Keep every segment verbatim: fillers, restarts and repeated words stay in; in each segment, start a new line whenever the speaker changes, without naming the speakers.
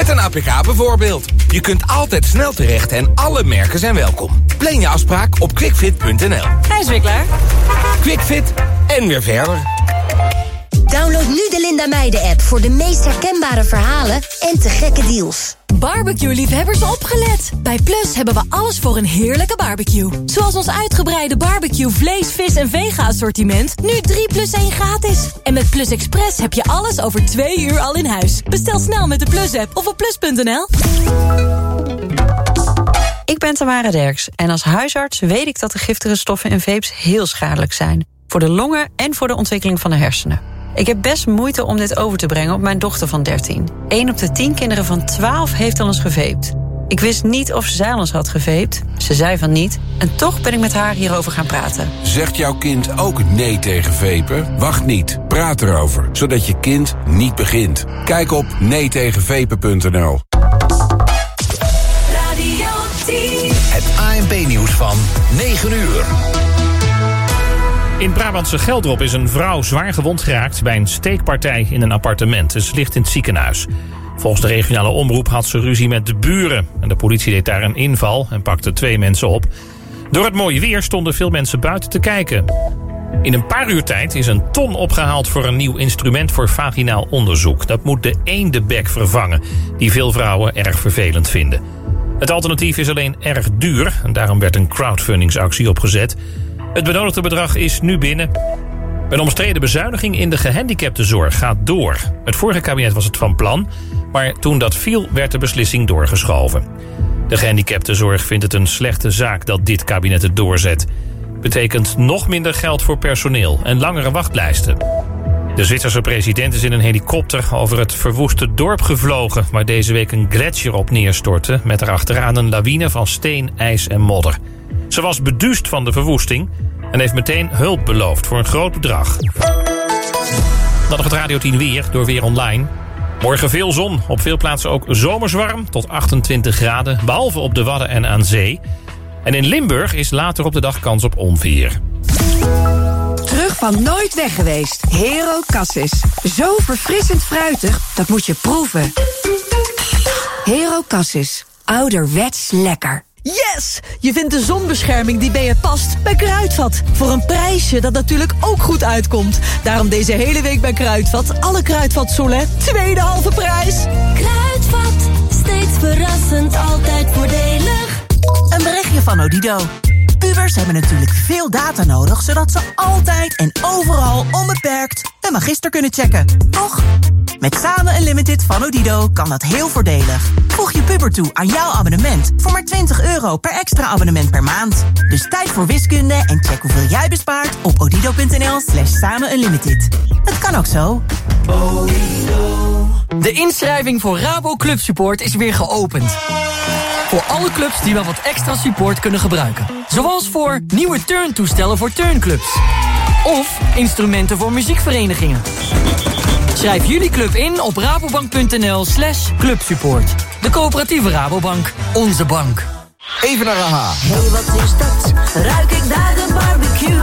Met een A P K bijvoorbeeld. Je kunt altijd snel terecht en alle merken zijn welkom. Plan je afspraak op quickfit punt n l.
Hij is weer klaar.
Quickfit en weer verder.
Download nu de Linda Meijden-app voor de meest herkenbare verhalen en te gekke deals.
Barbecue-liefhebbers opgelet. Bij Plus hebben we alles voor een heerlijke barbecue. Zoals ons uitgebreide barbecue vlees, vis en vega-assortiment. Nu drie plus één gratis. En met Plus Express heb je alles over twee uur al in huis. Bestel snel met de Plus-app of op plus punt n l.
Ik ben Tamara Derks en als huisarts weet ik dat de giftige stoffen in vapes heel schadelijk zijn. Voor de longen en voor de ontwikkeling van de hersenen. Ik heb best moeite om dit over te brengen op mijn dochter van dertien. Eén op de tien kinderen van twaalf heeft al eens gevaped. Ik wist niet of zij al eens had gevaped. Ze zei van niet. En toch ben ik met haar hierover gaan praten.
Zegt jouw kind ook nee tegen vapen? Wacht niet. Praat erover, zodat je kind niet begint. Kijk op nee tegen vapen punt n l.
Radio tien. Het A N P-nieuws van negen uur.
In Brabantse Geldrop is een vrouw zwaar gewond geraakt bij een steekpartij in een appartement. Ze ligt in het ziekenhuis. Volgens de regionale omroep had ze ruzie met de buren. En de politie deed daar een inval en pakte twee mensen op. Door het mooie weer stonden veel mensen buiten te kijken. In een paar uur tijd is een ton opgehaald voor een nieuw instrument voor vaginaal onderzoek. Dat moet de eendenbek vervangen, die veel vrouwen erg vervelend vinden. Het alternatief is alleen erg duur en daarom werd een crowdfundingsactie opgezet. Het benodigde bedrag is nu binnen. Een omstreden bezuiniging in de gehandicaptenzorg gaat door. Het vorige kabinet was het van plan, maar toen dat viel werd de beslissing doorgeschoven. De gehandicaptenzorg vindt het een slechte zaak dat dit kabinet het doorzet. Betekent nog minder geld voor personeel en langere wachtlijsten. De Zwitserse president is in een helikopter over het verwoeste dorp gevlogen, waar deze week een gletsjer op neerstortte met erachteraan een lawine van steen, ijs en modder. Ze was beduust van de verwoesting en heeft meteen hulp beloofd voor een groot bedrag. Dan nog het Radio tien weer door Weer Online. Morgen veel zon, op veel plaatsen ook zomerswarm tot achtentwintig graden, behalve op de Wadden en aan zee. En in Limburg is later op de dag kans op onweer.
Terug van nooit weg geweest. Hero Cassis. Zo verfrissend fruitig, dat moet je proeven. Hero Cassis. Ouderwets lekker.
Yes! Je vindt de zonbescherming die bij je past bij Kruidvat. Voor een prijsje dat natuurlijk ook goed uitkomt. Daarom deze hele week bij Kruidvat. Alle Kruidvat Solen, tweede halve prijs.
Kruidvat, steeds verrassend, altijd voordelig.
Een berichtje van Odido. Pubers hebben natuurlijk veel data nodig, zodat ze altijd en overal onbeperkt een magister kunnen checken. Toch? Met Samen Unlimited van Odido kan dat heel voordelig. Voeg je puber toe aan jouw abonnement voor maar twintig euro per extra abonnement per maand. Dus tijd voor wiskunde en check hoeveel jij bespaart op odido punt n l slash samen unlimited. Het kan ook zo.
Odido. De inschrijving voor Rabo Club Support is weer geopend. Voor alle clubs die wel wat extra support kunnen gebruiken. Zoals voor nieuwe turntoestellen voor turnclubs. Of instrumenten voor muziekverenigingen. Schrijf jullie club in op rabobank punt n l slash clubsupport. De coöperatieve Rabobank. Onze bank.
Even naar Aha.
Hey, wat is dat? Ruik ik daar de barbecue?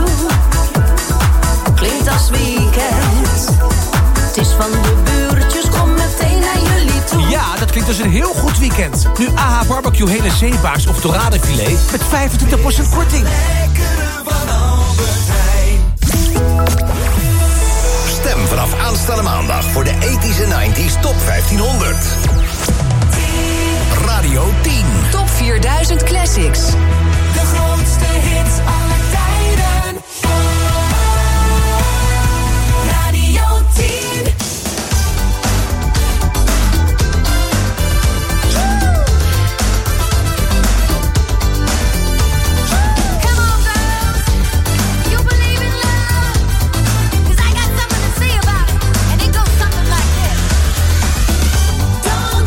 Klinkt als weekend. Het is van de buurtjes, kom meteen naar jullie toe.
Ja, dat klinkt als een heel goed weekend. Nu A H Barbecue hele zeebaars of doradenfilet met vijfentwintig procent korting.
Stem vanaf aanstaande maandag voor de tachtiger en negentiger Top vijftienhonderd. Radio tien.
Top vierduizend Classics.
De grootste hits aller tijden. Radio tien. Don't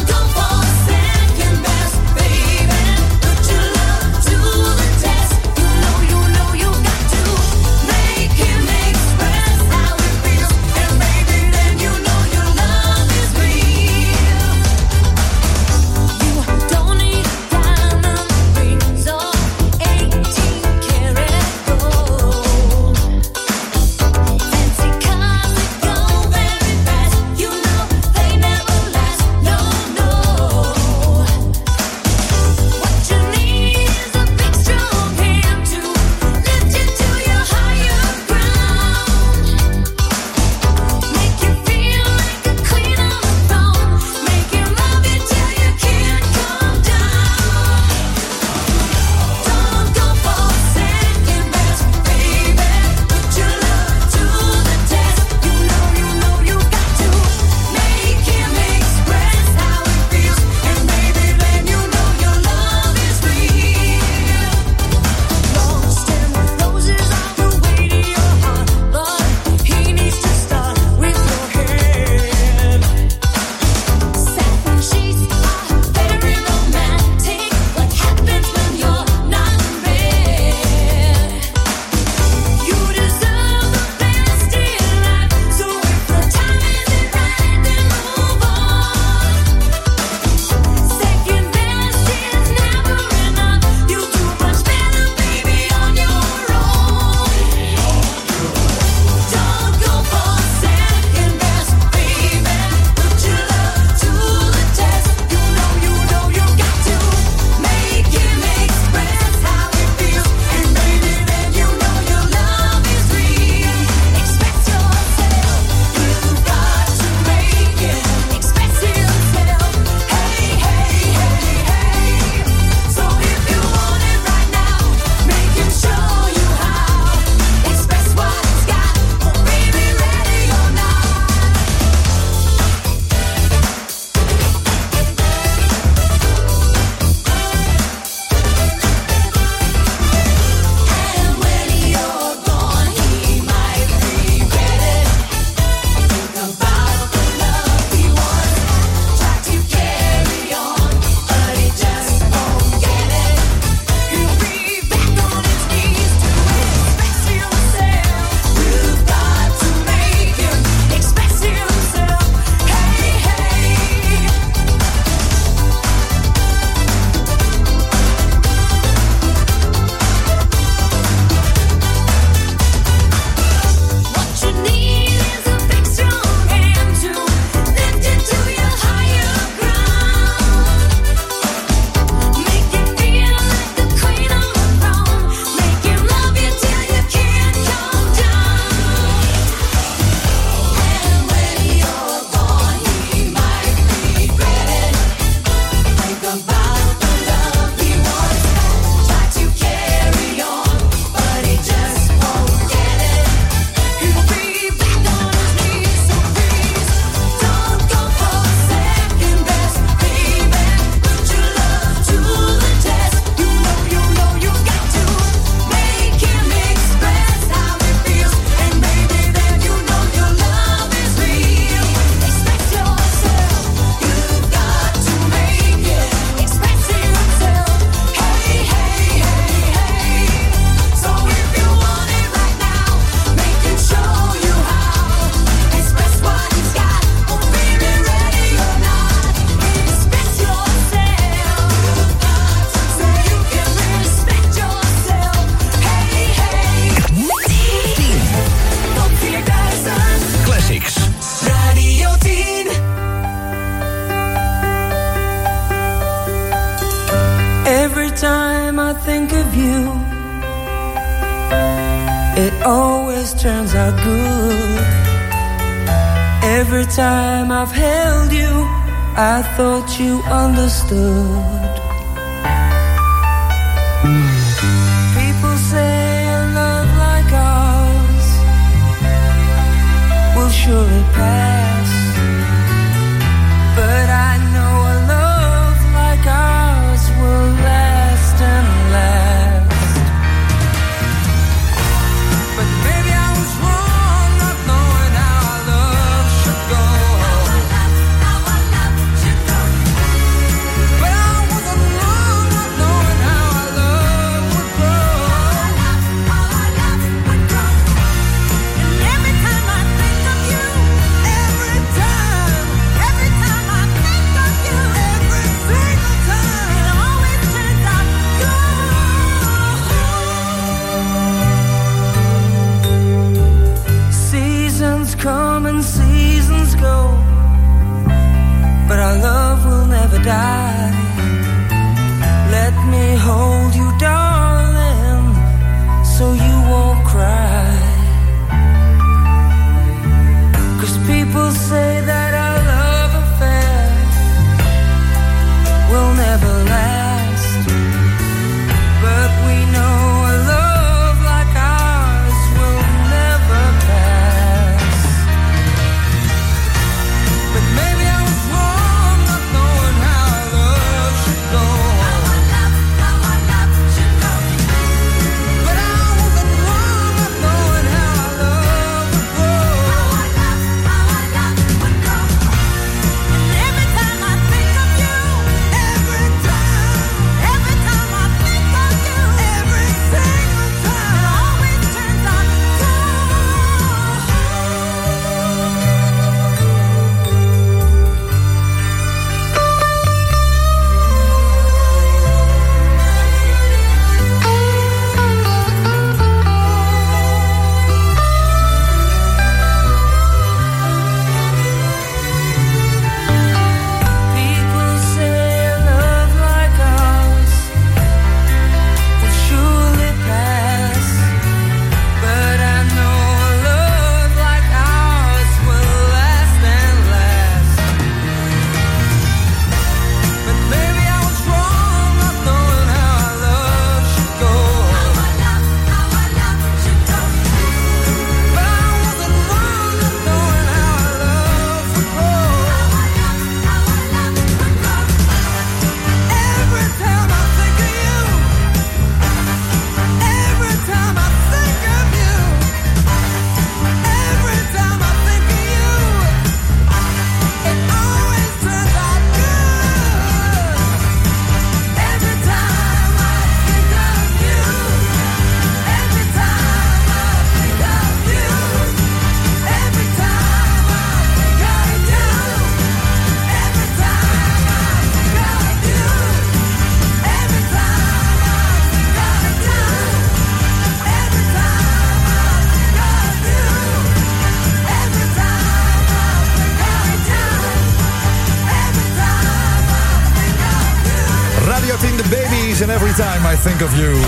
time I think of you, it always turns out good. Every time I've held you, I thought you understood. People say a love like ours will surely pass, but I know a love like ours will last and last. But maybe I was wrong not knowing how our love should go. How our love should go. But I wasn't wrong not knowing how our love would grow. How our love would grow. And every time I think of you, every time, every time I think of you, every single time, it always turns out good. Seasons come and seasons go, but our love will never die. Let me hold you, darling, so you won't cry. 'Cause people say that our love affair will never last, but we know a love like ours will never pass. But maybe I was wrong not knowing how our love should go. How our love, how our love should go. But I wasn't wrong not knowing how our love would grow. How our love, how our love would grow. And every time I think of you, every time, every time I think of you, every single time, it always turns out people say a love like ours will surely pass, but I know a love like ours will last and last. But maybe I was wrong not knowing how our love should go. How our love, how our love should go. But I wasn't wrong not knowing how our love would grow. How our love, how our love would grow. Every time I think of you, every time I think of you, every time I think of you, it always turns out good. Every time I think of you, every time I think of you, every time I think of you, every time I think of you, every time I think of you, every time I think of you, every time I think of you, every time I think of you.
Radio tien, The Babies and Every Time I Think of You.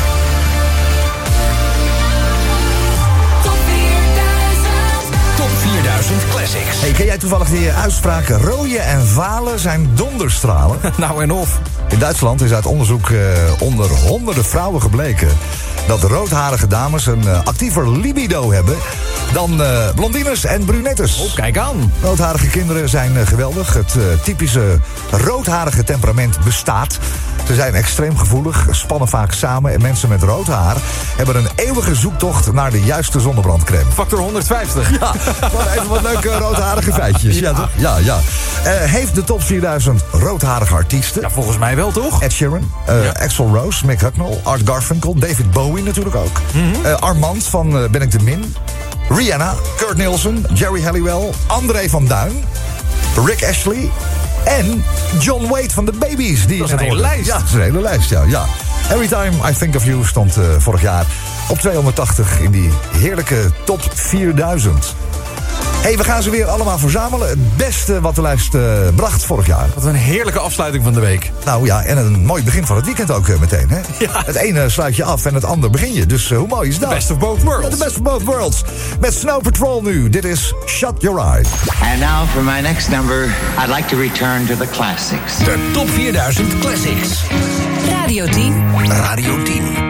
Top vierduizend.
Top vierduizend Classics.
Hey, ken jij toevallig die uitspraak rooien en valen zijn donderstralen?
Nou en of.
In Duitsland is uit onderzoek eh, onder honderden vrouwen gebleken dat roodharige dames een eh, actiever libido hebben dan eh, blondines en brunettes.
Oh, kijk aan.
Roodharige kinderen zijn eh, geweldig. Het eh, typische roodharige temperament bestaat. Ze zijn extreem gevoelig, spannen vaak samen en mensen met rood haar hebben een eeuwige zoektocht naar de juiste zonnebrandcrème.
Factor honderdvijftig.
Ja, gewoon even wat leuke roodharige feitjes. Ja, toch? Ja, ja. Uh, heeft de top vierduizend roodharige artiesten?
Ja, volgens mij wel, toch?
Ed Sheeran, uh,
Ja.
Axl Rose, Mick Hucknall, Art Garfunkel, David Bowie natuurlijk ook.
Mhm.
Uh, Armand van uh, Ben ik de Min, Rihanna, Kurt Nielsen, Jerry Halliwell, André van Duin, Rick Astley en John Wade van de Babies. Die
Dat is een
net
hele
hoorde.
lijst.
Ja, dat is een hele lijst, ja. ja. Every Time I Think of You stond uh, vorig jaar op tweehonderdtachtig in die heerlijke top vierduizend. Hey, we gaan ze weer allemaal verzamelen. Het beste wat de lijst uh, bracht vorig jaar.
Wat een heerlijke afsluiting van de week.
Nou ja, en een mooi begin van het weekend ook uh, meteen. Hè?
Ja.
Het ene sluit je af en het andere begin je. Dus uh, hoe mooi is dat?
The best of both worlds.
Ja, the best of both worlds. Met Snow Patrol nu. Dit is Shut Your Eyes.
And now for my next number, I'd like to return to the classics.
De top vierduizend Classics.
Radio tien.
Radio tien.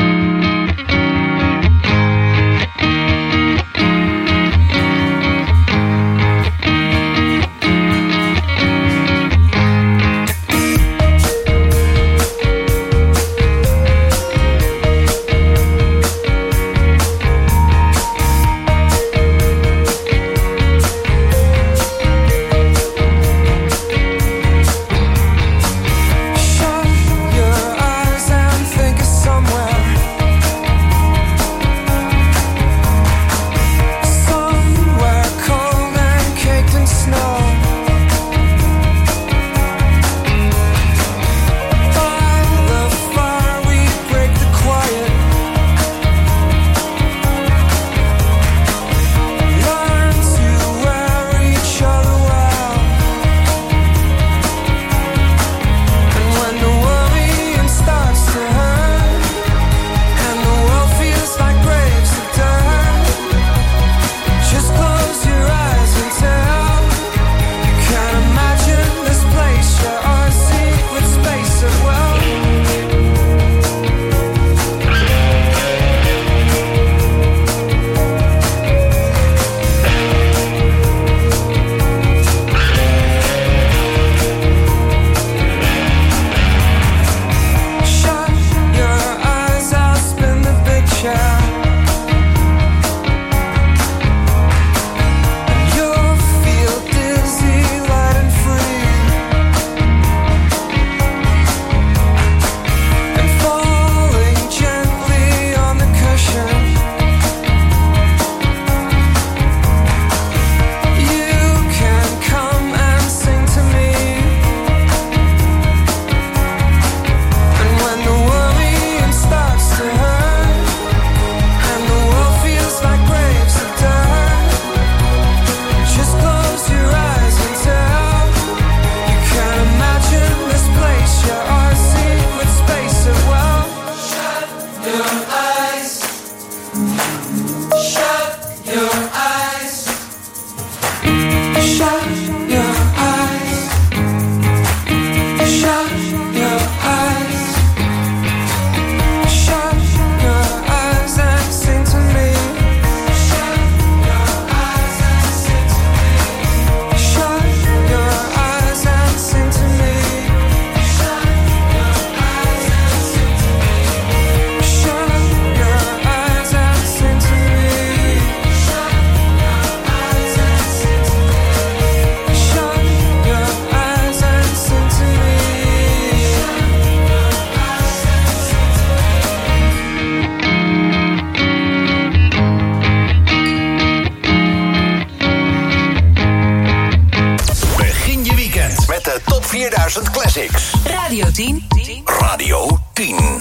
vierduizend Classics.
Radio tien.
Radio tien.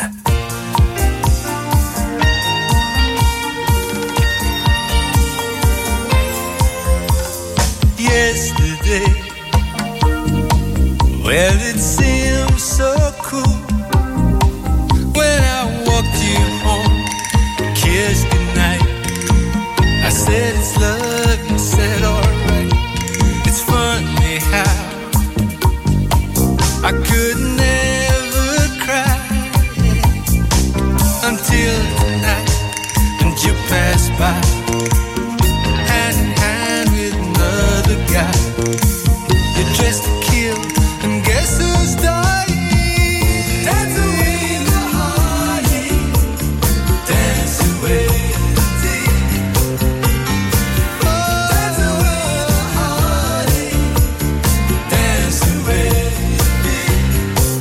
Yesterday, well, it seemed so cool when I walked you home, kissed goodnight. I said it's love, you said alright. It's funny how I could never cry until tonight, and you passed by, hand in hand with another guy. You're dressed to kill, and guess who's dying? Dance away the heartache, dance away the tears. Oh, dance away the heartache, dance away the fear.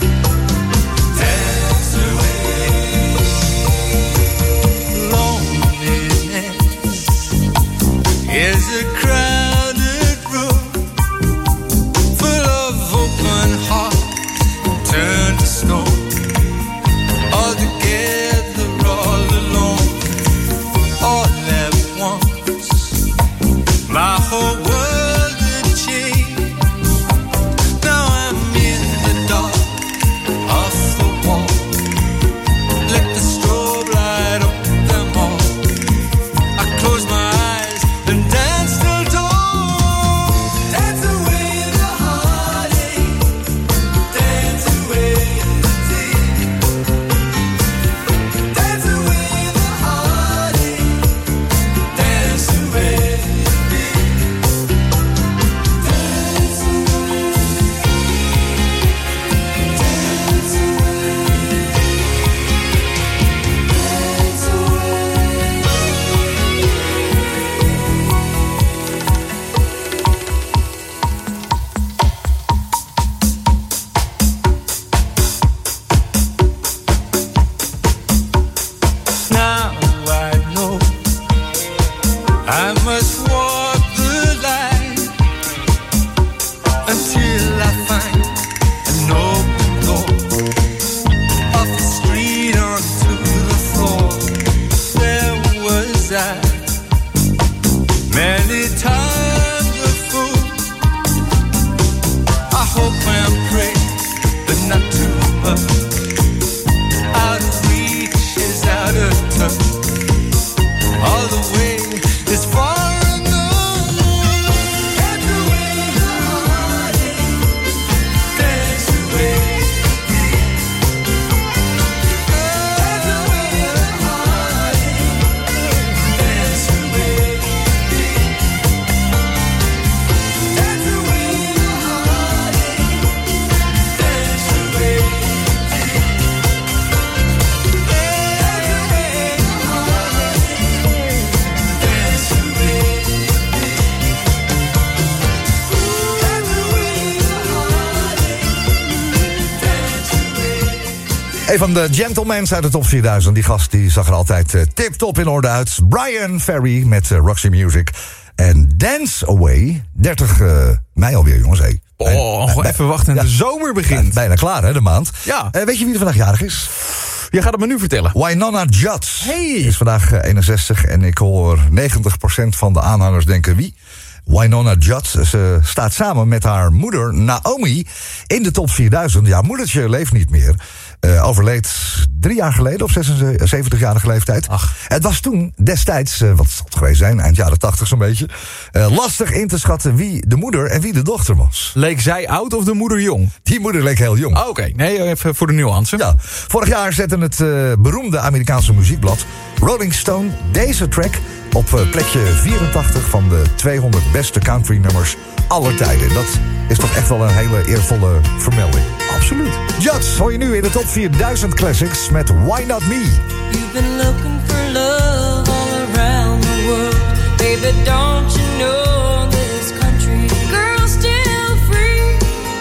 Een van de gentlemans uit de top vierduizend. Die gast die zag er altijd uh, tip-top in orde uit. Brian Ferry met uh, Roxy Music. En Dance Away. dertig uh, mei alweer, jongens. Hey.
Oh, gewoon even wachten en ja. de zomer begint.
Ja, bijna klaar, hè, de maand.
Ja.
Uh, weet je wie er vandaag jarig is?
Je gaat het me nu vertellen.
Wynonna Judd.
Hey.
Is vandaag uh, eenenzestig en ik hoor negentig procent van de aanhangers denken wie? Wynonna Judd. Ze staat samen met haar moeder Naomi in de top vierduizend. Ja, moedertje leeft niet meer. Uh, overleed drie jaar geleden, op zesenzeventigjarige leeftijd.
Ach.
Het was toen destijds, uh, wat zal het geweest zijn, eind jaren tachtig zo'n beetje, uh, lastig in te schatten wie de moeder en wie de dochter was.
Leek zij oud of de moeder jong?
Die moeder leek heel jong.
Oh, Oké, okay. Nee, even voor de nuance.
Ja, vorig jaar zette het uh, beroemde Amerikaanse muziekblad Rolling Stone deze track op uh, plekje vierentachtig van de tweehonderd beste country nummers aller tijden. Dat is toch echt wel een hele eervolle vermelding.
Absoluut.
Judd hoor je nu in de top vierduizend classics met Why Not Me.
You've been looking for love all around the world. Baby, don't you know this country girl's still free?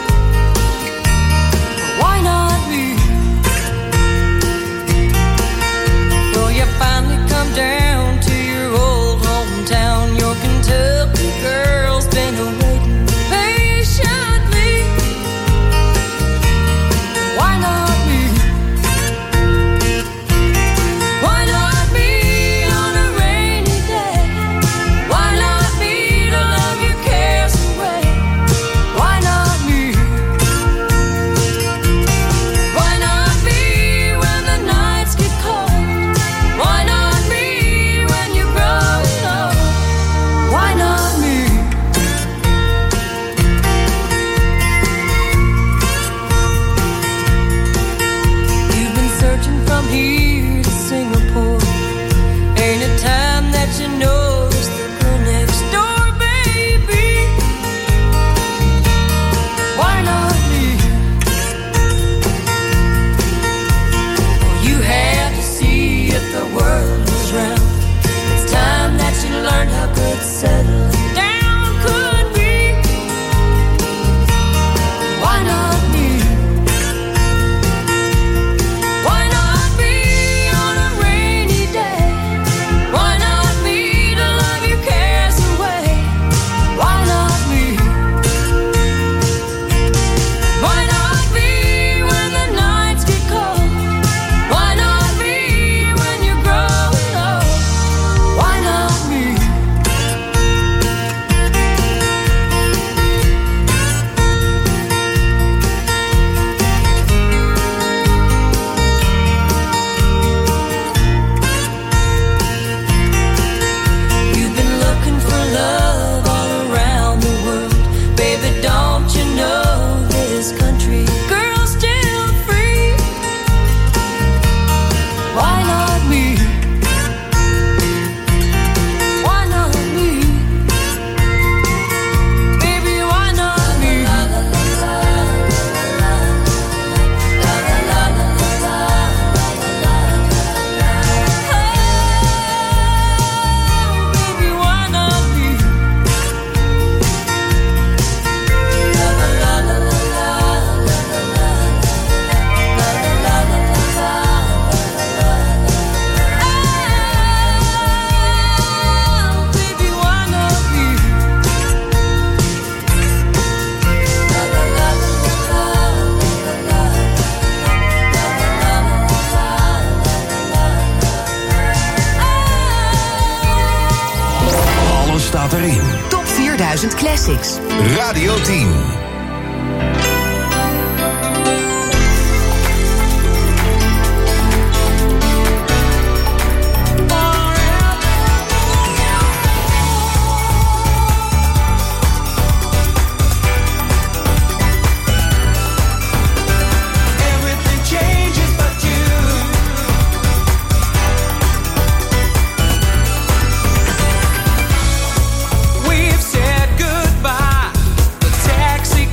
Why not me? Will you finally come down to your old hometown? Your Kentucky girl's been awaiting patiently. Why not me? Why not me on a rainy day? Why not me to love your cares away? Why not me? Why not me when the nights get cold? Why not me when you're growing old? Why not me? You've been searching from here to Singapore. Ain't a time that you notice the girl next door, baby. Why not me? Well, you have to see if the world is round. It's time that you learn how good settling down could be. Why not me? Why not me on a rainy day? Why not me to love your cares away? Why not me? Why not me when the nights get cold? Why not me when you're growing old? Why not me? You've been looking for love all around the world. Baby, don't you know this country girl's still free? Why not me? Why not me? Baby, why not me? Oh, baby, why not me? Oh, baby, why not me?
Alles staat erin.
Top vierduizend Classics.
Radio tien.
Everything changes but you. We've said goodbye. The taxi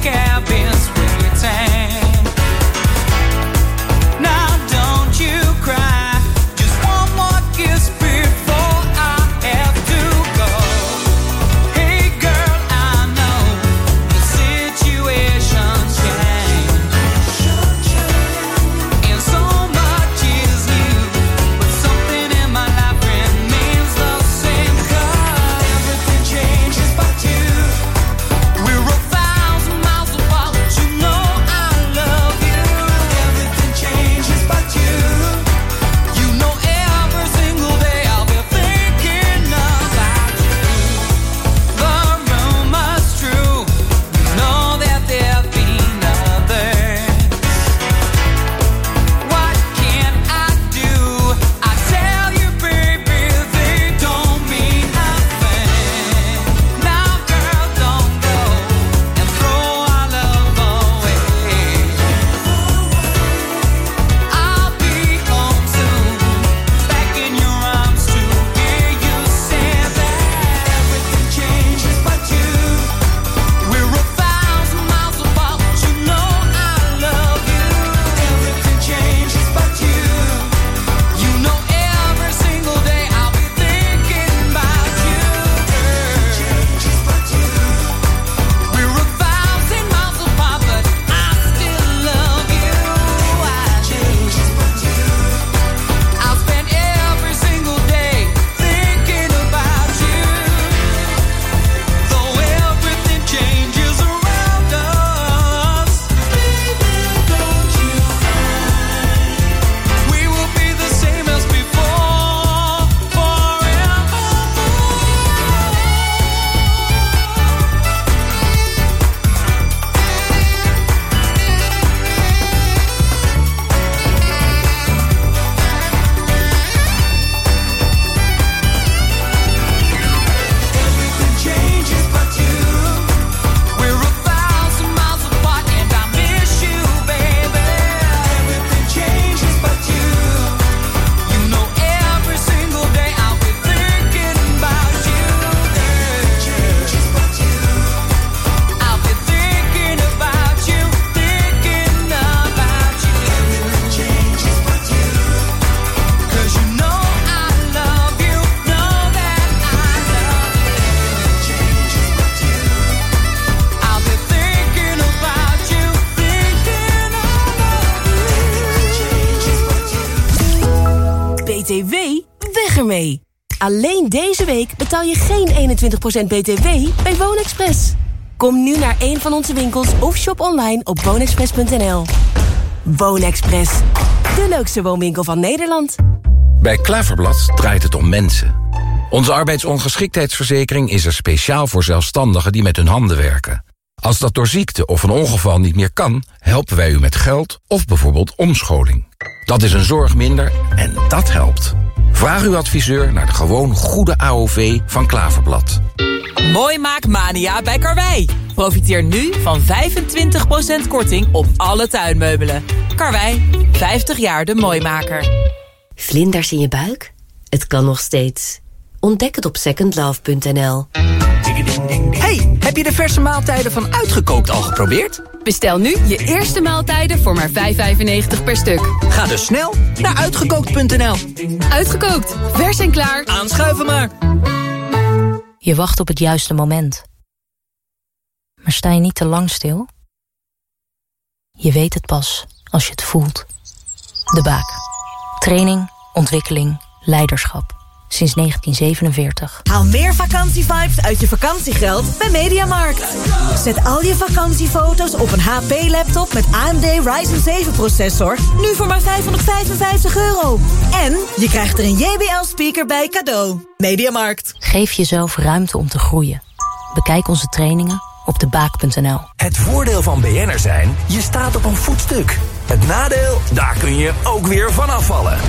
B T W? Weg ermee! Alleen deze week betaal je geen eenentwintig procent B T W bij WoonExpress. Kom nu naar een van onze winkels of shop online op woonexpress punt n l. WoonExpress, de leukste woonwinkel van Nederland.
Bij Klaverblad draait het om mensen. Onze arbeidsongeschiktheidsverzekering is er speciaal voor zelfstandigen die met hun handen werken. Als dat door ziekte of een ongeval niet meer kan, helpen wij u met geld of bijvoorbeeld omscholing. Dat is een zorg minder en dat helpt. Vraag uw adviseur naar de gewoon goede A O V van Klaverblad.
Mooi Maak Mania bij Karwei. Profiteer nu van vijfentwintig procent korting op alle tuinmeubelen. Karwei, vijftig jaar de Mooimaker.
Vlinders in je buik? Het kan nog steeds. Ontdek het op second love punt n l.
Hey, heb je de verse maaltijden van Uitgekookt al geprobeerd?
Bestel nu je eerste maaltijden voor maar vijf vijfennegentig per stuk.
Ga dus snel naar uitgekookt punt n l.
Uitgekookt, vers en klaar.
Aanschuiven maar.
Je wacht op het juiste moment. Maar sta je niet te lang stil? Je weet het pas als je het voelt. De Baak. Training, ontwikkeling, leiderschap. Sinds negentien zevenenveertig.
Haal meer vakantievibes uit je vakantiegeld bij Mediamarkt. Zet al je vakantiefoto's op een H P-laptop met A M D Ryzen zeven processor. Nu voor maar vijfhonderdvijfenvijftig euro. En je krijgt er een J B L-speaker bij cadeau. Mediamarkt.
Geef jezelf ruimte om te groeien. Bekijk onze trainingen op de baak punt n l.
Het voordeel van B N'er zijn, je staat op een voetstuk. Het nadeel, daar kun je ook weer van afvallen.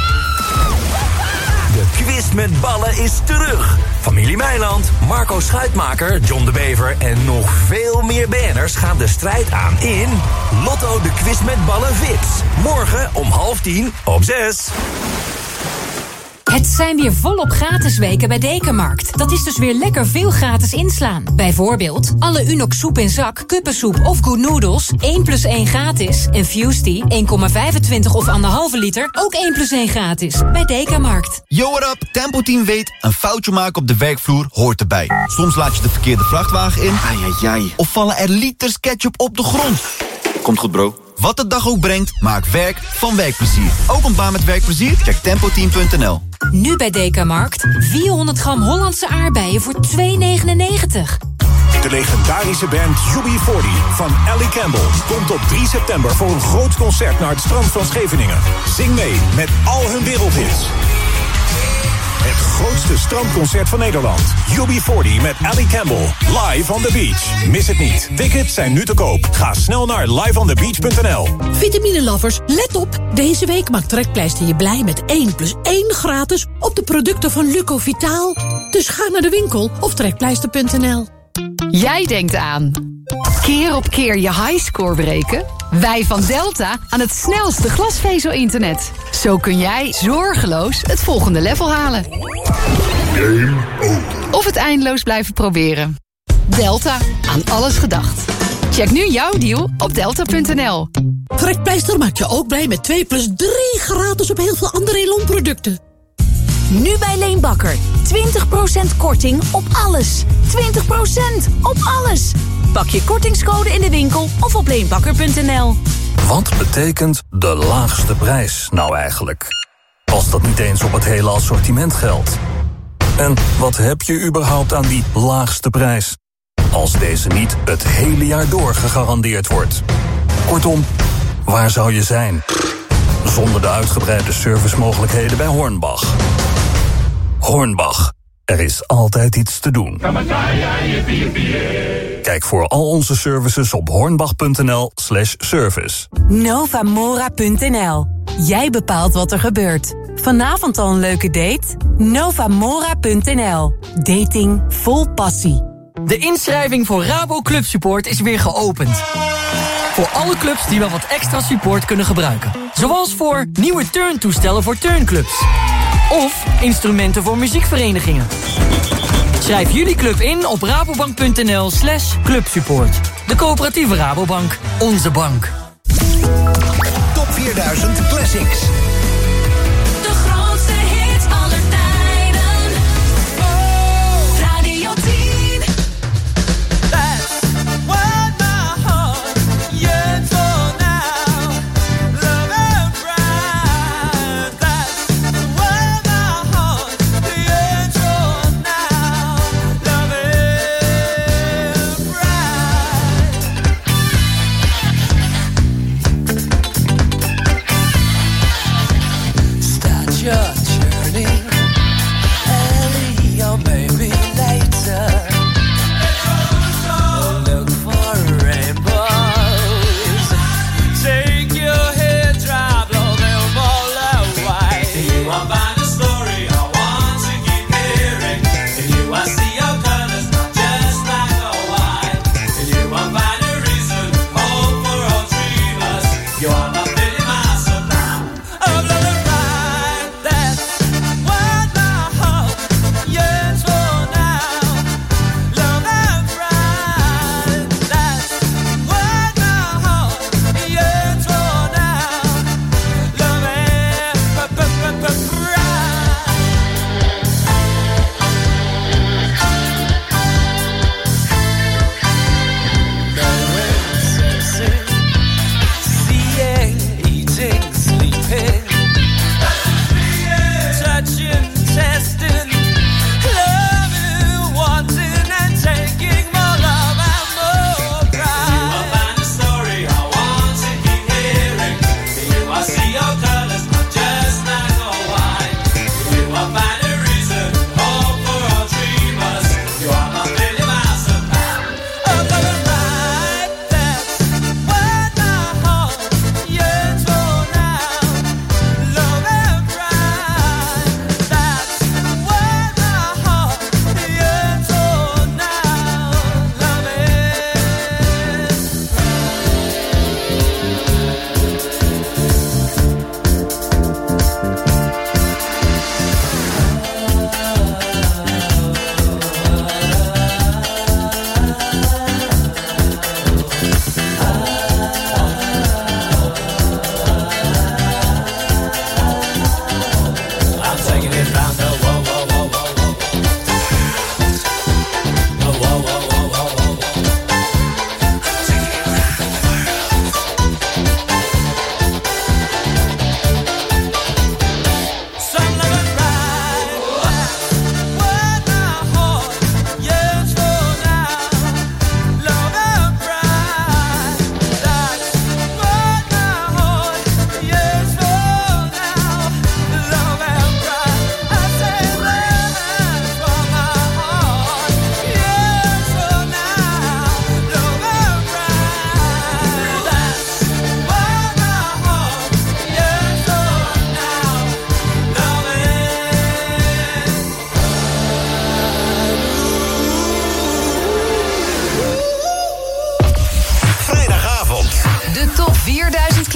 De quiz met ballen is terug. Familie Meiland, Marco Schuitmaker, John de Bever en nog veel meer B N'ers gaan de strijd aan in Lotto de Quiz met Ballen V IPs. Morgen om half tien op zes.
Het zijn weer volop gratis weken bij Dekamarkt. Dat is dus weer lekker veel gratis inslaan. Bijvoorbeeld alle Unox soep in zak, kuppensoep of Good Noodles één plus één gratis. En Fusty één komma vijfentwintig of anderhalve liter ook één plus één gratis. Bij Dekamarkt.
Yo, what up? Tempo Team weet, een foutje maken op de werkvloer hoort erbij. Soms laat je de verkeerde vrachtwagen in. Ai, ai, ai. Of vallen er liters ketchup op de grond. Komt goed, bro. Wat de dag ook brengt, maak werk van werkplezier. Ook een baan met werkplezier? Check tempo team punt n l.
Nu bij Dekamarkt vierhonderd gram Hollandse aardbeien voor twee negenennegentig.
De legendarische band U B veertig van Ellie Campbell komt op drie september voor een groot concert naar het strand van Scheveningen. Zing mee met al hun wereldhits. Het grootste strandconcert van Nederland. U B veertig met Ellie Campbell. Live on the beach. Mis het niet. Tickets zijn nu te koop. Ga snel naar live on the beach punt n l.
Vitamine-lovers, let op. Deze week maakt Trekpleister je blij met één plus één gratis op de producten van Luco Vitaal. Dus ga naar de winkel of trekpleister punt n l.
Jij denkt aan keer op keer je highscore breken? Wij van Delta aan het snelste glasvezel-internet. Zo kun jij zorgeloos het volgende level halen.
Game over.
Of het eindeloos blijven proberen. Delta, aan alles gedacht. Check nu jouw deal op delta punt n l.
Trekpleister maakt je ook blij met twee plus drie gratis op heel veel andere Elon producten.
Nu bij Leenbakker. twintig procent korting op alles. twintig procent op alles. Pak je kortingscode in de winkel of op leenbakker punt n l.
Wat betekent de laagste prijs nou eigenlijk? Als dat niet eens op het hele assortiment geldt. En wat heb je überhaupt aan die laagste prijs? Als deze niet het hele jaar door gegarandeerd wordt. Kortom, waar zou je zijn? Zonder de uitgebreide servicemogelijkheden bij Hornbach. Hornbach, er is altijd iets te doen. Kijk voor al onze services op hornbach punt n l slash service.
Novamora punt n l. Jij bepaalt wat er gebeurt. Vanavond al een leuke date? Novamora punt n l. Dating vol passie.
De inschrijving voor Rabo Club Support is weer geopend. Voor alle clubs die wel wat extra support kunnen gebruiken. Zoals voor nieuwe turntoestellen voor turnclubs. Of instrumenten voor muziekverenigingen. Schrijf jullie club in op rabobank punt n l slash clubsupport. De coöperatieve Rabobank. Onze bank.
Top vierduizend Classics.
De grootste hits aller tijden. Radio tien.
That's what my heart yearns for now. Love and pride. That's what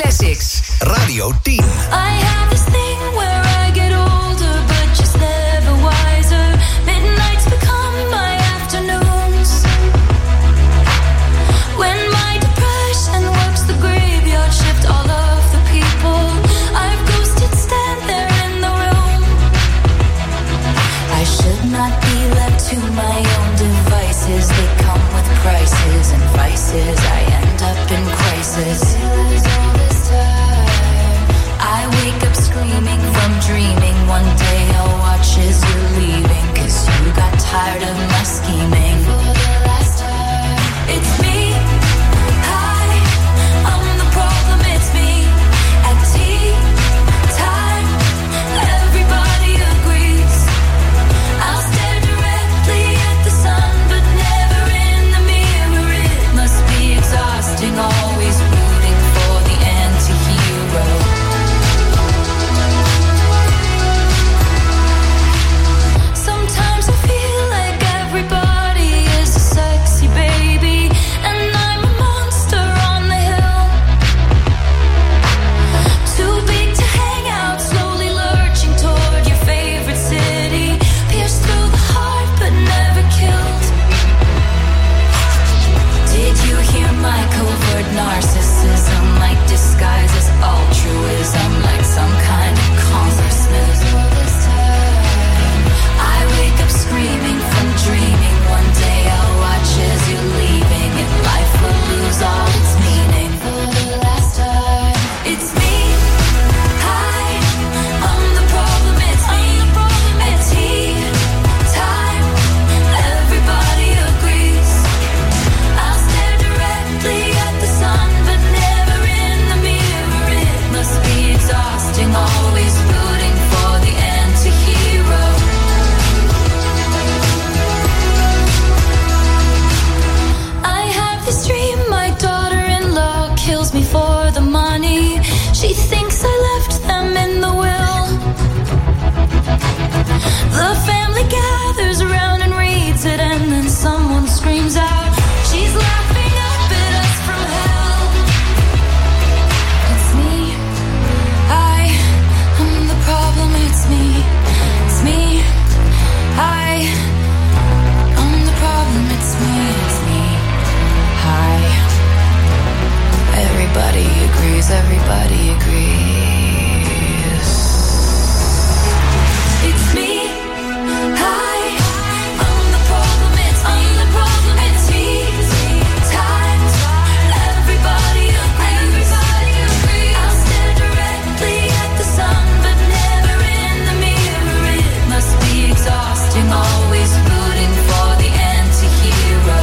Classics.
Radio tien.
I have this thing where I get older, but just never wiser. Midnights become my afternoons. When my depression works the graveyard shift, all of the people I've ghosted stand there in the room. I should not be left to my own devices. They come with prices and vices. I end up in crisis. I wake up screaming from dreaming. One day I'll watch as you're leaving, 'cause you got tired of my scheming. For the last time, it's me. Hi, I'm the problem, it's me. At tea time, everybody agrees. I'll stare directly at the sun, but never in the mirror. It must be exhausting, always rooting for the anti-hero. Sometimes I feel like everybody is a sexy baby, and I'm a monster on the hill. Too big to hang out, slowly lurching toward your favorite city. Pierced through the heart, but never killed. Did you hear my covert narcissism? Like disguise as altruism, like some kind of consciousness. I wake up screaming from dreaming. One day I'll watch as you're leaving, and life will lose all its meaning. For the last time, it's me. Hi, I'm the problem, it's me. At tea time, everybody agrees. I'll stare directly at the sun, but never in the mirror. It must be exhausting, always rooting for the anti-hero. I have this dream, my daughter-in-law kills me for the money. She thinks I left them in the will. The family gathers around and reads it, and then someone screams out, she's laughing up at us from hell. It's me. I am the problem, it's me. It's me. I am the problem, it's me. It's me. Hi. Everybody agrees, everybody agrees. It's me. Hi. I'm the problem, it's me. The problem, it's me. Time. Everybody agrees. I'll stare directly at the sun, but never in the mirror. It must be exhausting, always rooting for the anti-hero.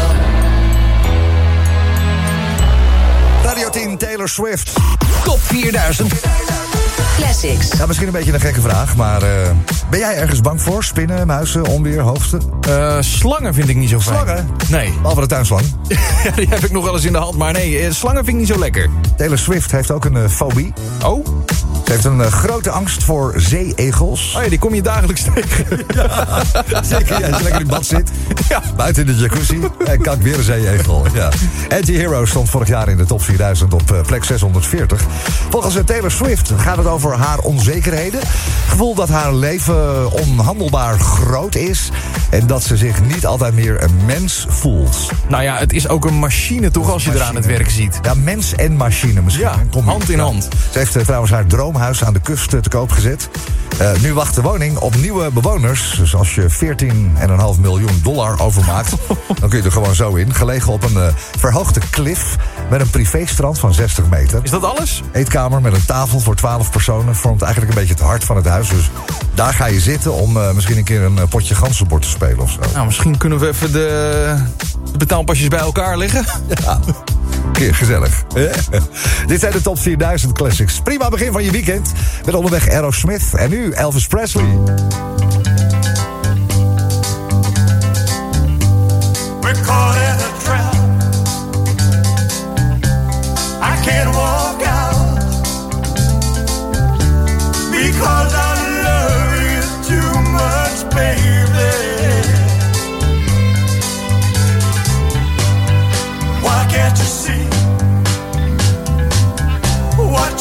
Radio tien, Taylor Swift.
Top vierduizend.
Classics.
Ja, misschien een beetje een gekke vraag, maar uh, ben jij ergens bang voor? Spinnen, muizen, onweer, hoogsten?
Uh, slangen vind ik niet zo fijn.
Slangen?
Nee.
Behalve de tuinslang.
Ja, die heb ik nog wel eens in de hand, maar nee, slangen vind ik niet zo lekker.
Taylor Swift heeft ook een uh, fobie.
Oh?
Ze heeft een uh, grote angst voor zeeegels.
Oh ja, die kom je dagelijks tegen.
Ja, zeker. Ja, als je lekker in bad zit. Ja. Buiten in de jacuzzi. En kijk, weer een zeeegel. Ja. Anti-Hero stond vorig jaar in de top vierduizend op uh, plek zeshonderdveertig. Volgens uh, Taylor Swift gaat het over haar onzekerheden. Gevoel dat haar leven onhandelbaar groot is. En dat ze zich niet altijd meer een mens voelt.
Nou ja, het is ook een machine toch als je er aan het werk ziet.
Ja, mens en machine misschien.
Ja,
Kom
hand in hand.
Ze heeft uh, trouwens haar droomhuis aan de kust uh, te koop gezet. Uh, nu wacht de woning op nieuwe bewoners. Dus als je veertien komma vijf miljoen dollar overmaakt... dan kun je er gewoon zo in. Gelegen op een uh, verhoogde klif met een privéstrand van zestig meter.
Is dat alles?
Eetkamer met een tafel voor twaalf personen. Vormt eigenlijk een beetje het hart van het huis. Dus daar ga je zitten om uh, misschien een keer een uh, potje ganzenbord te spelen of zo.
Nou, misschien kunnen we even de, de betaalpasjes bij elkaar leggen.
Ja. Keer gezellig. Dit zijn de top vierduizend classics. Prima begin van je weekend. Met onderweg Aerosmith en nu Elvis Presley.
We're caught in a trap. I can't walk out because I love you too much, baby. Why can't you see what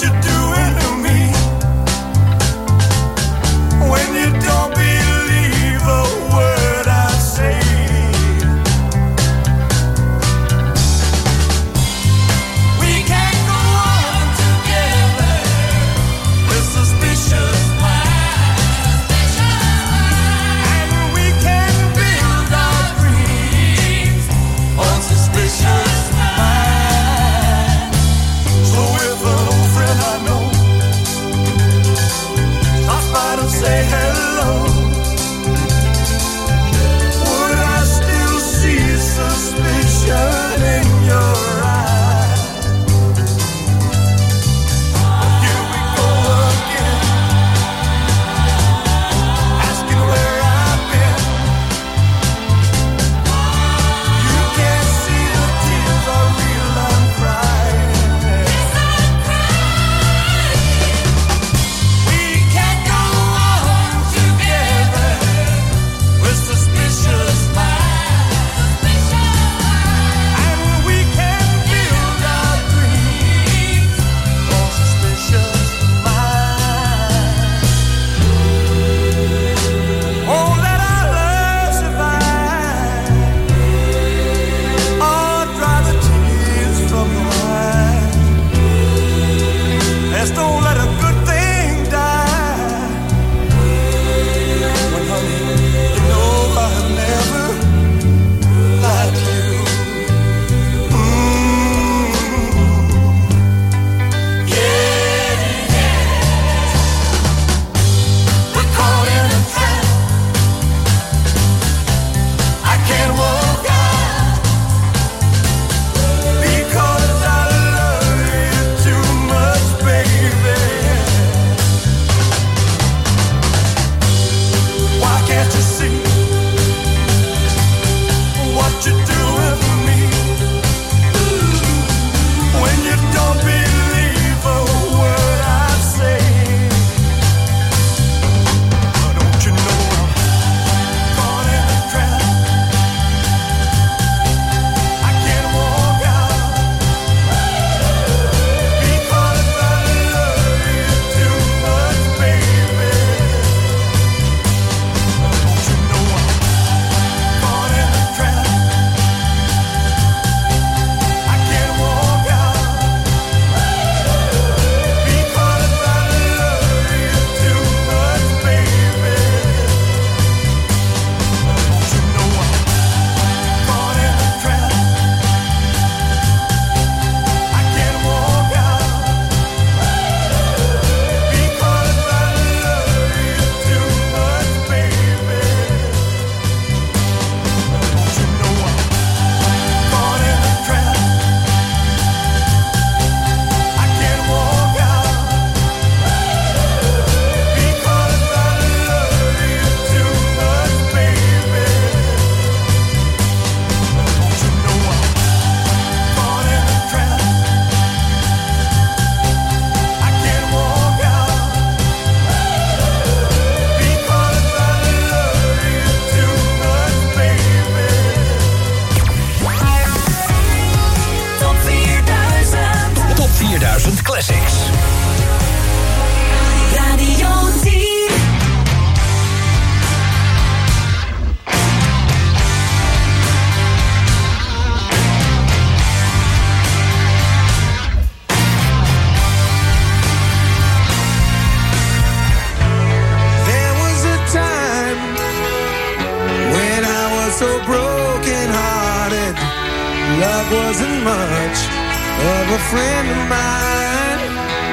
love wasn't much of a friend of mine.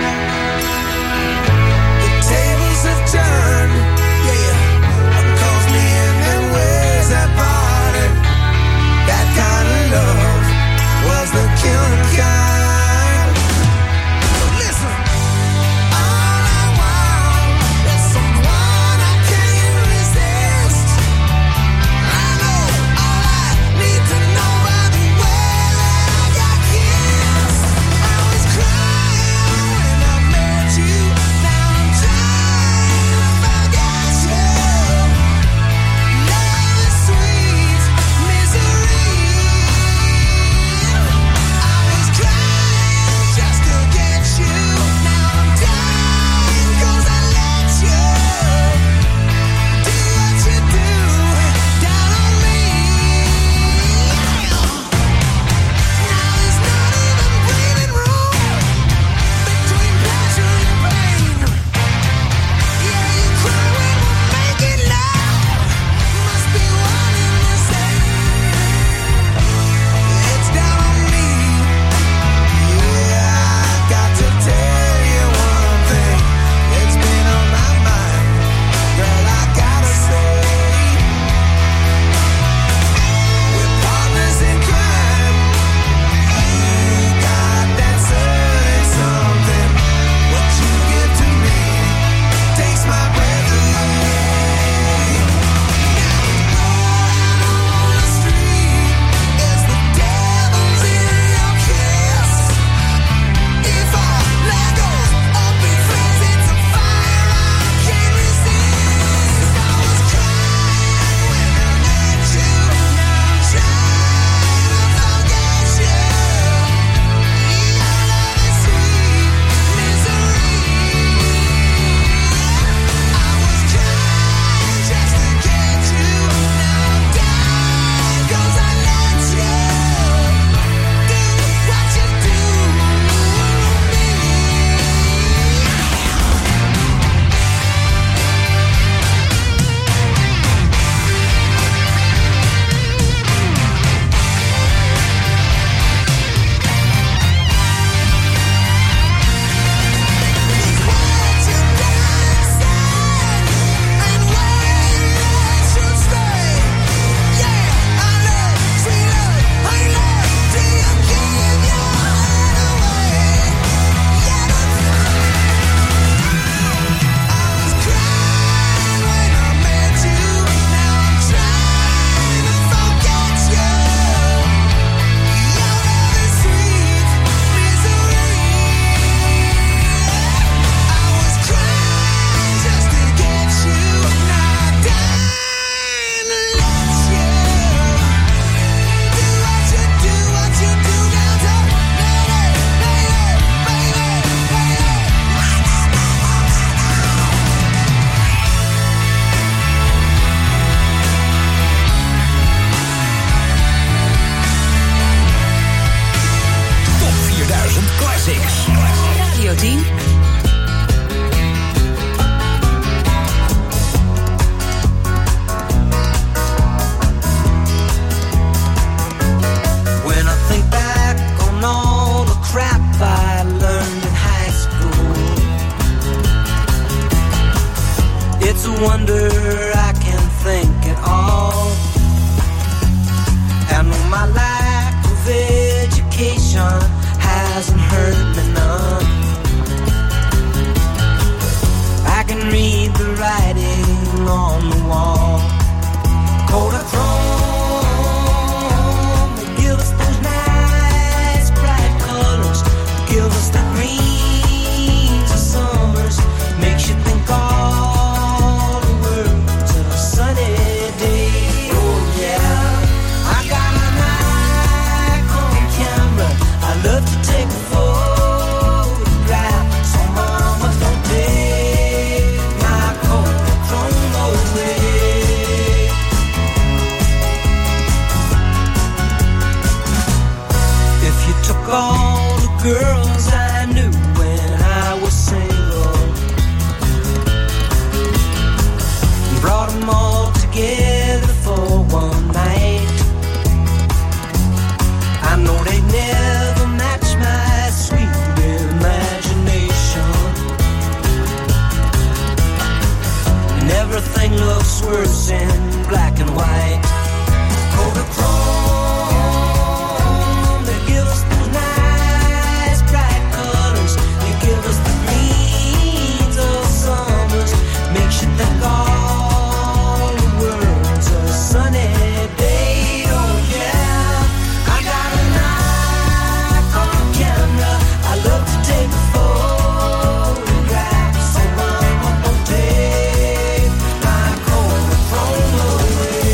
The tables have turned, yeah, calls me in and ways that parted. That kind of love was the killing kind. So listen, all I want is someone I can't resist. I know all I need to know by the way that I got kissed. I was crying wonder I can think at all. I know my lack of education hasn't hurt me none. I can read the writing on the wall. Kodachrome, they give us those nice bright colors, give us the greens of summers, makes you think all the world's a sunny day. Oh yeah, I got a Nikon camera, I love to take a photograph, so mama don't take my Kodachrome away. If you took all the girls I knew when I was single and brought them all together for one night, I know they'd never match my sweet imagination. And everything looks worse in black and white. Kodachrome, they give us those nice bright colors, they give us the greens of summers, makes you think all the world's a sunny day. Oh yeah, I got a Nikon camera, I love to take photographs, so mama don't take my Kodachrome away.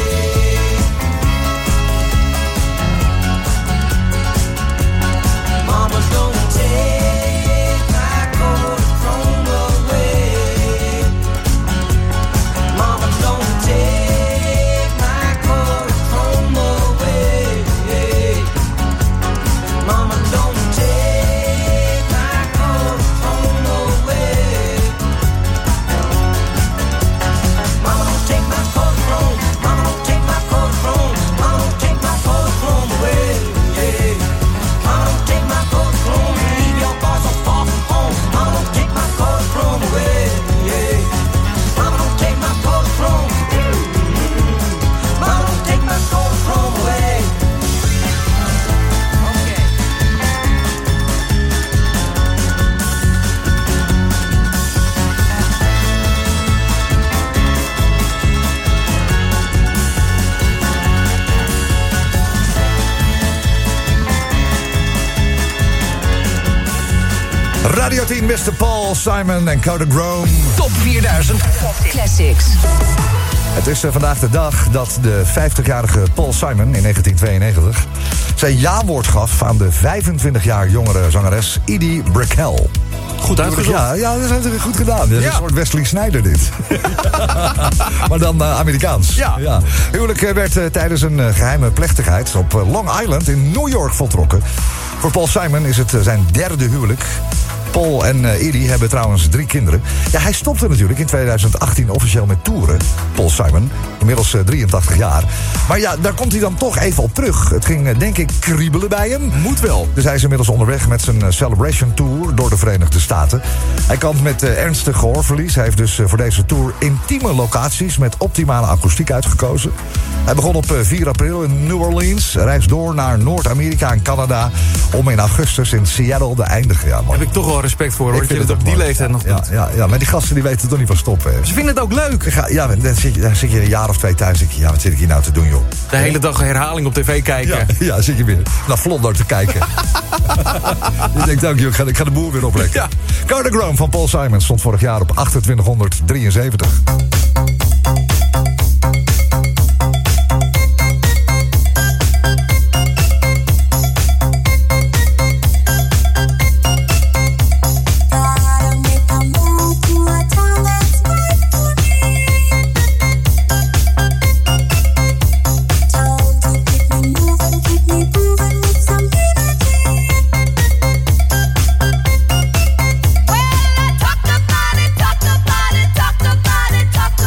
Mama don't take my Kodachrome away. Mama don't take my Kodachrome away. Mama don't take my Kodachrome away. Mama don't take my Kodachrome. Mama don't take my Kodachrome. Mama don't take my Kodachrome away. Mama don't take my Kodachrome. Leave your bar so far from home. Mama don't take my Kodachrome away. Mama don't take my Kodachrome. Mama don't take my Kodachrome away.
Radio tien, mister Paul Simon en Kodachrome.
Top vierduizend
Classics.
Het is eh, vandaag de dag dat de vijftigjarige Paul Simon in negentien tweeënnegentig... zijn ja-woord gaf aan de vijfentwintig jaar jongere zangeres Edie Brickell.
Goed uitgezocht.
Ja, ja, dat is natuurlijk goed gedaan. Dat is
Ja.
een soort Wesley Sneijder dit. Maar dan eh, Amerikaans.
Ja.
Huwelijk eh, werd eh, tijdens een eh, geheime plechtigheid op eh, Long Island in New York voltrokken. Voor Paul Simon is het eh, zijn derde huwelijk. Paul en uh, Edie hebben trouwens drie kinderen. Ja, hij stopte natuurlijk in tweeduizend achttien officieel met toeren. Paul Simon, inmiddels uh, drieëntachtig jaar. Maar ja, daar komt hij dan toch even op terug. Het ging, uh, denk ik, kriebelen bij hem.
Moet wel.
Dus hij is inmiddels onderweg met zijn uh, Celebration Tour door de Verenigde Staten. Hij kampt met uh, ernstig gehoorverlies. Hij heeft dus uh, voor deze tour intieme locaties met optimale akoestiek uitgekozen. Hij begon op uh, vier april in New Orleans. Reist door naar Noord-Amerika en Canada om in augustus in Seattle te eindigen. Ja, mooi.
Heb ik toch wel respect voor, hoor.
Ik
Dat je
vind
het
het
op
ook
die
mooi.
leeftijd nog
Ja,
doet.
ja, ja, maar die gasten die weten er toch niet van stoppen. Hè.
Ze vinden het ook leuk.
Ja, ja, dan zit, je, dan zit je een jaar of twee thuis en denk je, ja, wat zit ik hier nou te doen, joh?
De hele dag herhaling op tv kijken.
Ja, ja, zit je weer naar Vlonder te kijken. Je denkt ook, joh, ik ga, ik ga de boer weer oplekken.
Ja.
Kodachrome van Paul Simon stond vorig jaar op achtentwintighonderddrieënzeventig.
Talk about it, talk about it, talk about it.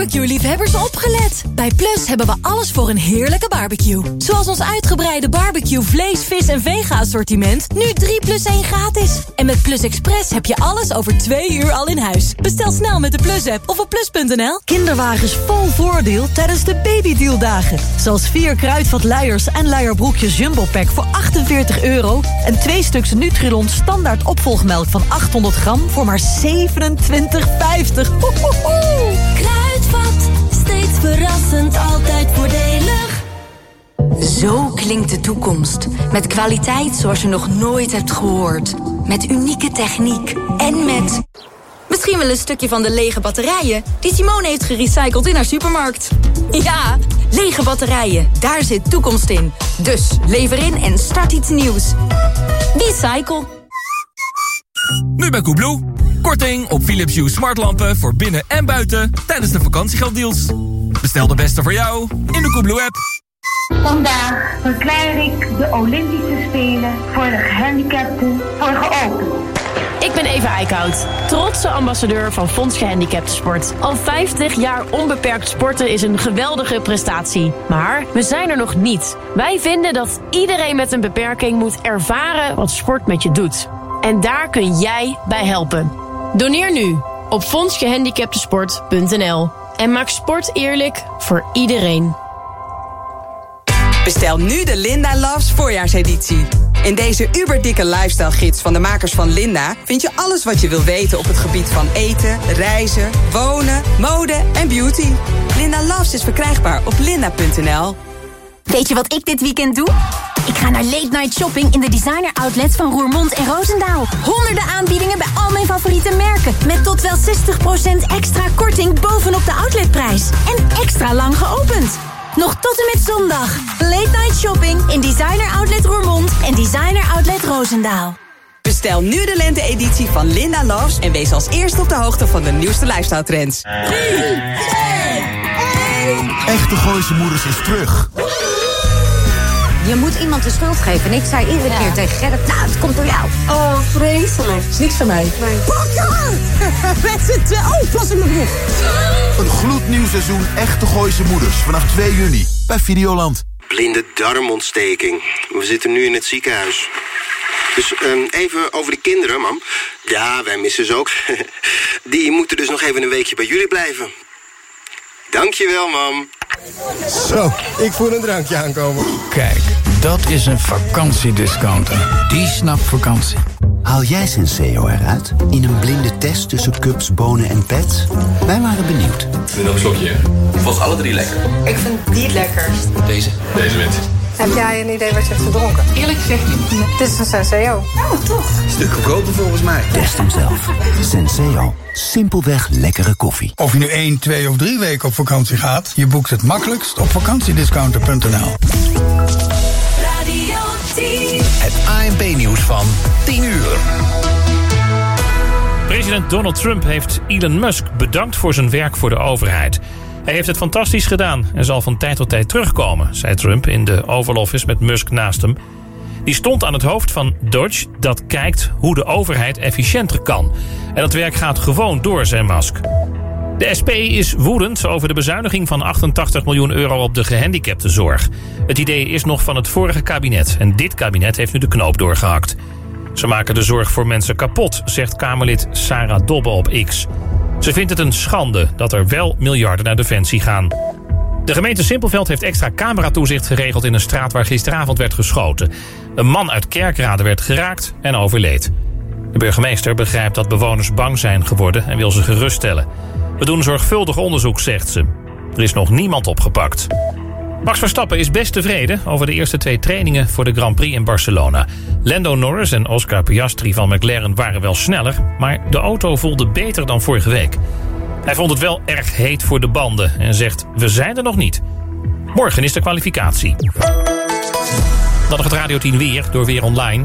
barbecue-liefhebbers opgelet. Bij Plus hebben we alles voor een heerlijke barbecue. Zoals ons uitgebreide barbecue vlees, vis en vega-assortiment. Nu drie plus één gratis. En met Plus Express heb je alles over twee uur al in huis. Bestel snel met de Plus-app of op plus punt n l.
Kinderwagens vol voordeel tijdens de babydealdagen. Zoals vier kruidvat luiers en luierbroekjes Jumbo Pack voor achtenveertig euro... en twee stuks Nutrilon standaard opvolgmelk van achthonderd gram voor maar zevenentwintig vijftig.
Kruidvat, steeds verrassend, altijd voordelig.
Zo klinkt de toekomst. Met kwaliteit zoals je nog nooit hebt gehoord. Met unieke techniek en met... misschien wel een stukje van de lege batterijen die Simone heeft gerecycled in haar supermarkt. Ja, lege batterijen, daar zit toekomst in. Dus lever in en start iets nieuws. Recycle.
Nu bij Koebloe. Korting op Philips Hue smartlampen voor binnen en buiten tijdens de vakantiegelddeals. Bestel de beste voor jou in de Koebloe-app.
Vandaag verklaar ik de Olympische Spelen voor de gehandicapten voor geopend.
Ik ben Eva Eickhout, trotse ambassadeur van Fonds Gehandicapten Sport. Al vijftig jaar onbeperkt sporten is een geweldige prestatie. Maar we zijn er nog niet. Wij vinden dat iedereen met een beperking moet ervaren wat sport met je doet. En daar kun jij bij helpen. Doneer nu op fonds gehandicaptensport punt n l en maak sport eerlijk voor iedereen.
Bestel nu de Linda Loves voorjaarseditie. In deze uberdikke lifestyle gids van de makers van Linda vind je alles wat je wil weten op het gebied van eten, reizen, wonen, mode en beauty. Linda Loves is verkrijgbaar op linda punt n l.
Weet je wat ik dit weekend doe? Ik ga naar late night shopping in de designer outlets van Roermond en Roosendaal. Honderden aanbiedingen bij al mijn favoriete merken. Met tot wel zestig procent extra korting bovenop de outletprijs. En extra lang geopend. Nog tot en met zondag. Late night shopping in designer outlet Roermond en designer outlet Roosendaal.
Bestel nu de lente-editie van Linda Loves en wees als eerste op de hoogte van de nieuwste lifestyle trends.
Echte Gooise Moeders is terug.
Je moet iemand de schuld geven. En ik zei iedere keer tegen Gerrit, nou, het komt door jou.
Oh, vreselijk. Is niks van mij.
Nee.
Met z'n twee. Oh, pas in mijn broek.
Een gloednieuw seizoen Echte Gooise Moeders vanaf twee juni bij Videoland.
Blinde darmontsteking. We zitten nu in het ziekenhuis. Dus um, even over de kinderen, mam. Ja, wij missen ze ook. Die moeten dus nog even een weekje bij jullie blijven. Dankjewel, mam.
Zo, ik voel een drankje aankomen.
Kijk, dat is een vakantiediscounter. Die snapt vakantie.
Haal jij Senseo eruit in een blinde test tussen cups, bonen en pets? Wij waren benieuwd.
Ik vind nog een slokje. Ik vond ze alle drie lekker.
Ik vind die het lekkerst.
Deze? Deze wint.
Heb jij een idee wat je hebt gedronken?
Eerlijk gezegd niet.
Dit is een Senseo. Oh, toch?
Stuk goedkoper volgens mij. Test hem zelf. Senseo. Simpelweg lekkere koffie.
Of je nu één, twee of drie weken op vakantie gaat, je boekt het makkelijkst op vakantiediscounter punt n l.
Radio tien.
Het A N P-nieuws van tien uur.
President Donald Trump heeft Elon Musk bedankt voor zijn werk voor de overheid. Hij heeft het fantastisch gedaan en zal van tijd tot tijd terugkomen, zei Trump in de Oval Office met Musk naast hem. Die stond aan het hoofd van Dodge, dat kijkt hoe de overheid efficiënter kan. En dat werk gaat gewoon door, zei Musk. De S P is woedend over de bezuiniging van achtentachtig miljoen euro op de gehandicaptenzorg. Het idee is nog van het vorige kabinet en dit kabinet heeft nu de knoop doorgehakt. Ze maken de zorg voor mensen kapot, zegt Kamerlid Sarah Dobbe op X. Ze vindt het een schande dat er wel miljarden naar Defensie gaan. De gemeente Simpelveld heeft extra cameratoezicht geregeld in een straat waar gisteravond werd geschoten. Een man uit Kerkrade werd geraakt en overleed. De burgemeester begrijpt dat bewoners bang zijn geworden en wil ze geruststellen. We doen zorgvuldig onderzoek, zegt ze. Er is nog niemand opgepakt. Max Verstappen is best tevreden over de eerste twee trainingen voor de Grand Prix in Barcelona. Lando Norris en Oscar Piastri van McLaren waren wel sneller, maar de auto voelde beter dan vorige week. Hij vond het wel erg heet voor de banden en zegt, we zijn er nog niet. Morgen is de kwalificatie. Dan nog het Radio tien weer door Weer Online.